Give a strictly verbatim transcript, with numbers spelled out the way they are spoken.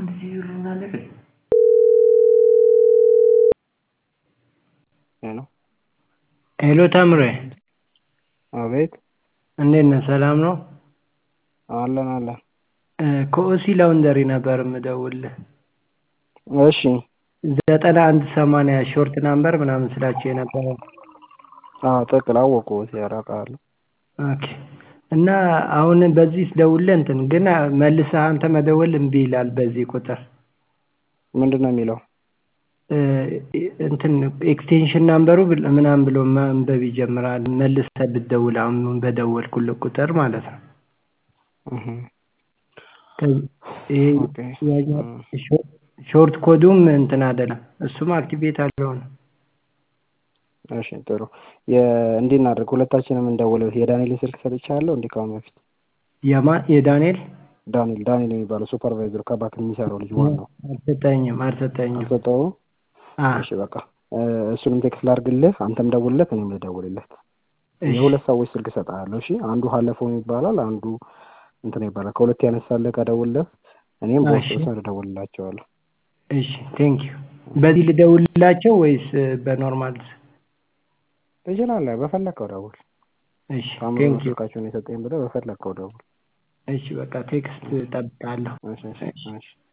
Hello. ሄሎ ታምሬ አቤት። እንዴት ነህ? ሰላም ነው? አለን አለን። ከኦሲ ላውንደሪ ነበር የምደውልልህ። እሺ። ዘጠና አንድ ሰማንያ ሾርት ናምበር ምናምን ስላቸው የነበረው። አዎ ትክክል አወኩት ያራቃሉ። ኦኬ። እና አሁን በዚህ ስደውልልህ እንትን ግን መልሰህ አንተ መደወል እምቢ ይላል በዚህ ቁጥር። ምንድነው የሚለው? እንትን ኤክስቴንሽን ናምበሩ ምናምን ብሎ ማንበብ ይጀምራል። መልሰህ ብትደውል አሁን በደወልኩልህ ቁጥር ማለት ነው። እህ ኦኬ። ሾርት ኮዱም እንትን አይደለም እሱም አክቲቬት አልሆነም። እሺ ጥሩ። እንዴት እናድርግ? ሁለታችንም እንደውለው። የዳንኤል ስልክ ሰጥቻለሁ እንዴ ካሁን በፊት? የማን የዳንኤል? ዳንኤል ዳንኤል የሚባለው ሱፐርቫይዘር ከባክ የሚሰራው ልጅ ዋናው። አልሰጠኝም አልሰጠኝም። አልሰጠውም? እሺ በቃ እሱንም ቴክስት ላድርግልህ፣ አንተም ደውልለት እኔም ልደውልለት። የሁለት ሰዎች ስልክ እሰጥሃለሁ። እሺ አንዱ ሀለፈው ይባላል፣ አንዱ እንትን ይባላል። ከሁለት ያነሳልህ ከደውልለት እኔም በውስጥ ልደውልላቸዋለሁ። እሺ ቴንክ ዩ። በዚህ ልደውልላቸው ወይስ በኖርማል? ትችላለህ፣ በፈለከው ደውል። እሺ ቴንክ ዩ። ስልካቸውን የሰጠኝ ብለህ በፈለከው ደውል። እሺ በቃ ቴክስት እጠብቃለሁ። እሺ እሺ።